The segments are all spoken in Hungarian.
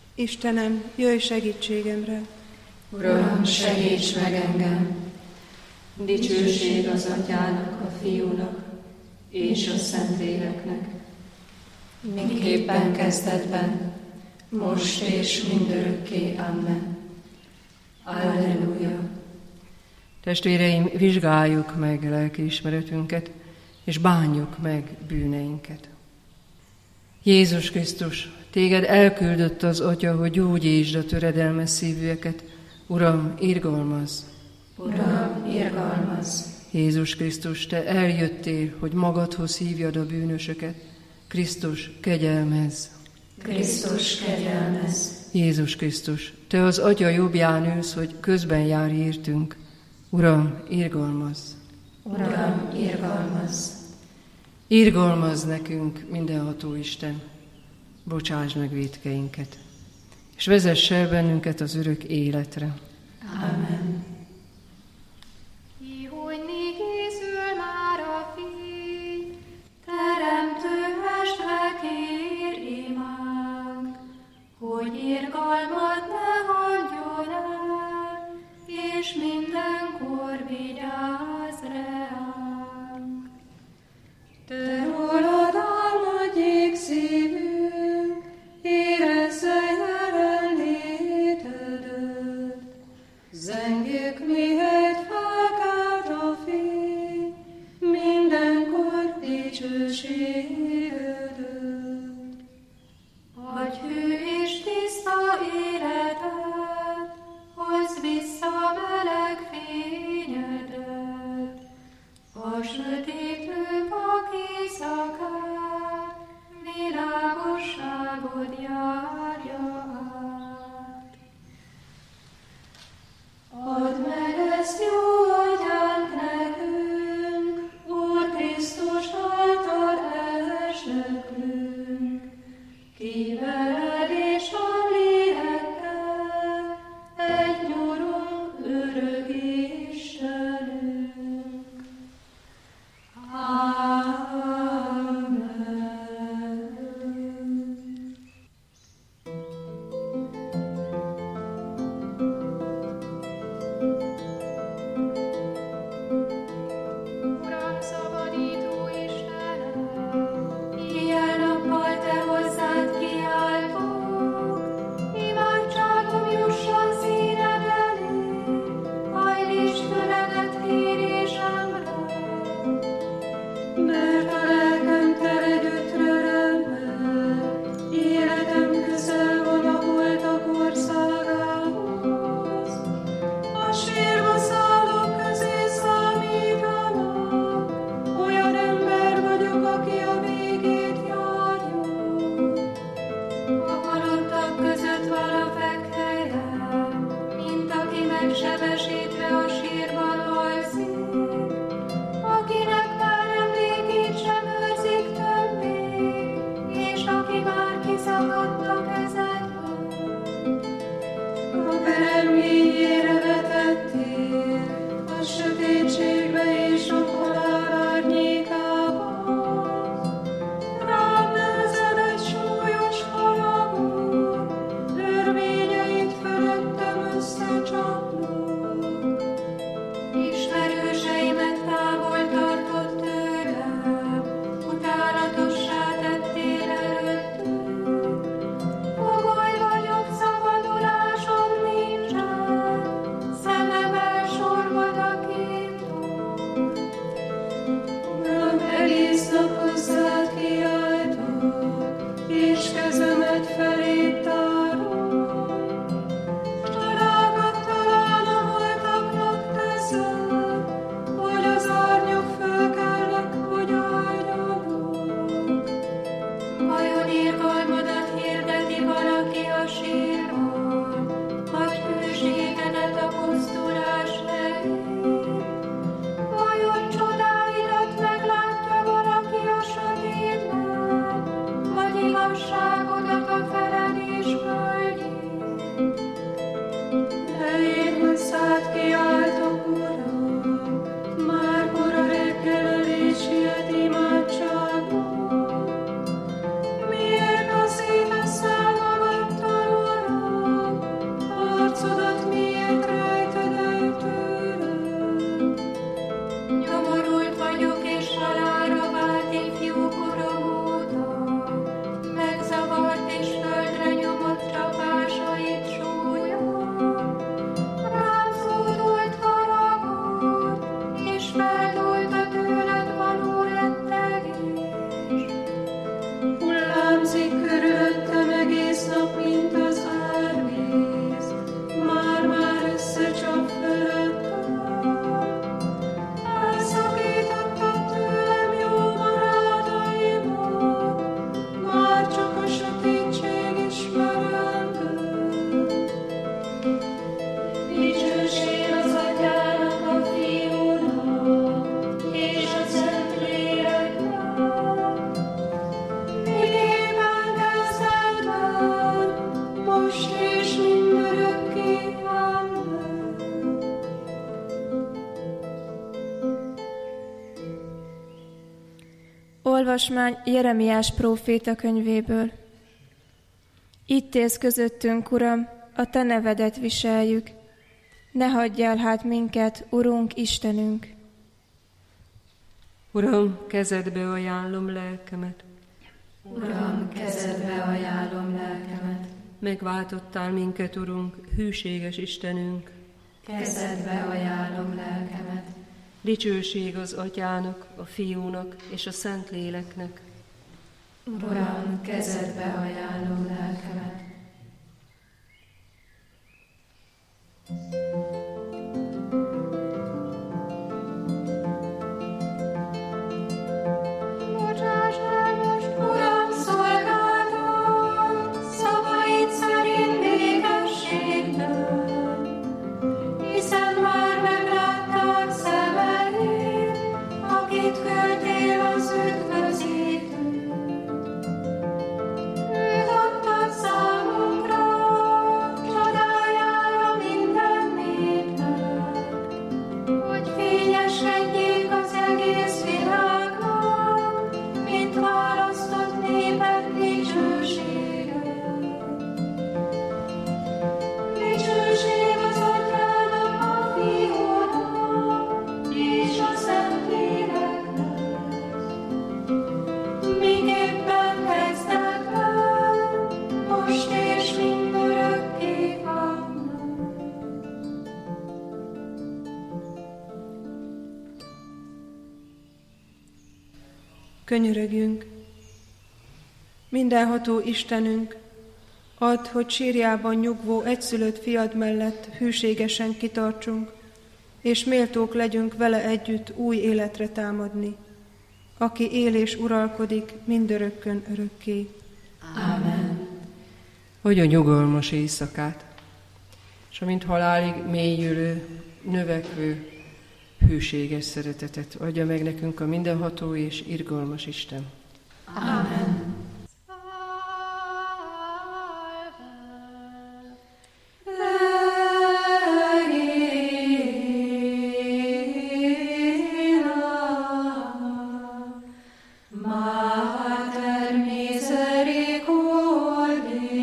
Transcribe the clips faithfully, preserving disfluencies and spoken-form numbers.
Istenem, jöjj segítségemre! Uram, segíts meg engem! Dicsőség az Atyának, a Fiúnak és a Szentléleknek, miképpen kezdetben, most és mindörökké. Amen. Alleluja! Testvéreim, vizsgáljuk meg lelkiismeretünket, és bánjuk meg bűneinket. Jézus Krisztus, téged elküldött az Atya, hogy gyógyítsd a töredelmes szívűeket. Uram, irgalmazz! Uram, irgalmazz! Jézus Krisztus, te eljöttél, hogy magadhoz hívjad a bűnösöket. Krisztus, kegyelmezz! Krisztus, kegyelmezz! Jézus Krisztus, te az Atya jobbján ülsz, hogy közben jár értünk. Uram, irgalmazz! Uram, irgalmazz! Irgalmazz nekünk, mindenható Isten! Bocsásd meg vétkeinket, és vezess el bennünket az örök életre. Amen. Ihojni készül már a fény, teremtő mestre kér imánk, hogy irgalmat ne hagyjon el, és mindenkor vigyázz ránk. Te rólad álmodjék szívünk, érezze jelenlétedet. Zengjék, mihelyt felkelt a fény, mindenkor dicsőségedet. Adj hű és tiszta élet, Olvasmány Jeremiás próféta könyvéből. Itt élsz közöttünk, Uram, a Te nevedet viseljük. Ne hagyj el hát minket, Urunk, Istenünk! Uram, kezedbe ajánlom lelkemet. Uram, kezedbe ajánlom lelkemet. Megváltottál minket, Urunk, hűséges Istenünk. Kezedbe ajánlom lelkemet. Dicsőség az Atyának, a Fiúnak és a Szentléleknek. Uram, kezedbe ajánlom lelkemet. Bocsáss el most, Uram, szolgálatom, szavaid szerint békességben, hiszen már megláttad szemeid, akit küldtél az üdvözítő. Őt adtad számunkra, csodájára minden népnek, hogy fényesedjék az egész világnak, mint választott néped dicsősége. Dicsőség az Atyának, a Fiúnak és a Szentléleknek, miképpen kezdetben, most és mindörökké. Amen. Könyörögjünk! Mindenható Istenünk, add, hogy sírjában nyugvó egyszülött fiad mellett hűségesen kitartsunk, és méltók legyünk vele együtt új életre támadni, aki él és uralkodik mindörökkön örökké. Amen. Hogy a nyugalmas éjszakát, és amint halálig mélyülő, növekvő, hűséges szeretetet adja meg nekünk a mindenható és irgalmas Isten. Amen. Mater misericordiae,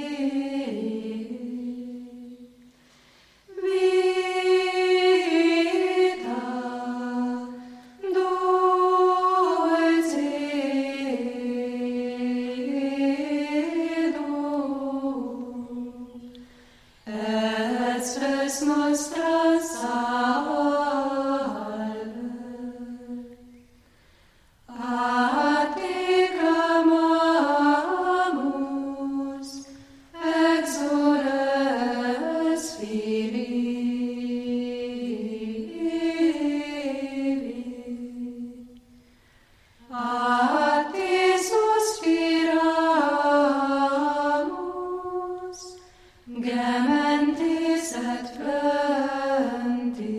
vita dulcedo, et spes nostra salve. A te clamamus, exores Filii. A te suspiramus, gementes et flentes.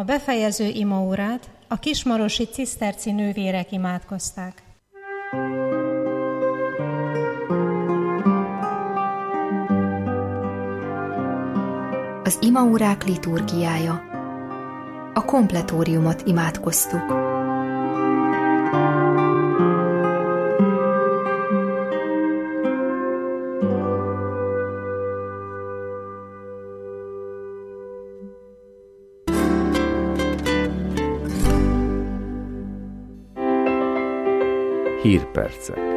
A befejező imaórát a kismarosi ciszterci nővérek imádkozták. Az imaórák liturgiája. A kompletóriumot imádkoztuk. Hírpercek.